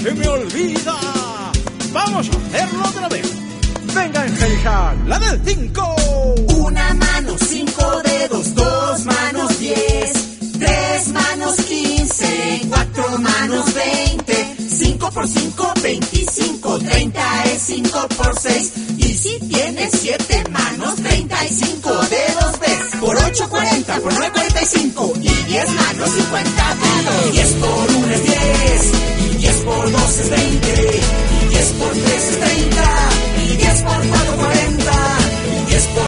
se me olvida. Vamos a hacerlo otra vez. Venga, Angélica, la del 5. Una mano, 5 dedos, 2 manos, 10, 3 manos, 15, 4 manos, 20, 5 por 5, 25, 30 es 5 por 6. Y si tienes 7 manos, 35 dedos ves. Por 8, 40, por 9, 45. Y 10 manos, 50 dedos. 10 por 1 es 10. Y 10 por 2 es 20. Y 10 por 3 es 30. Y 10 por 4,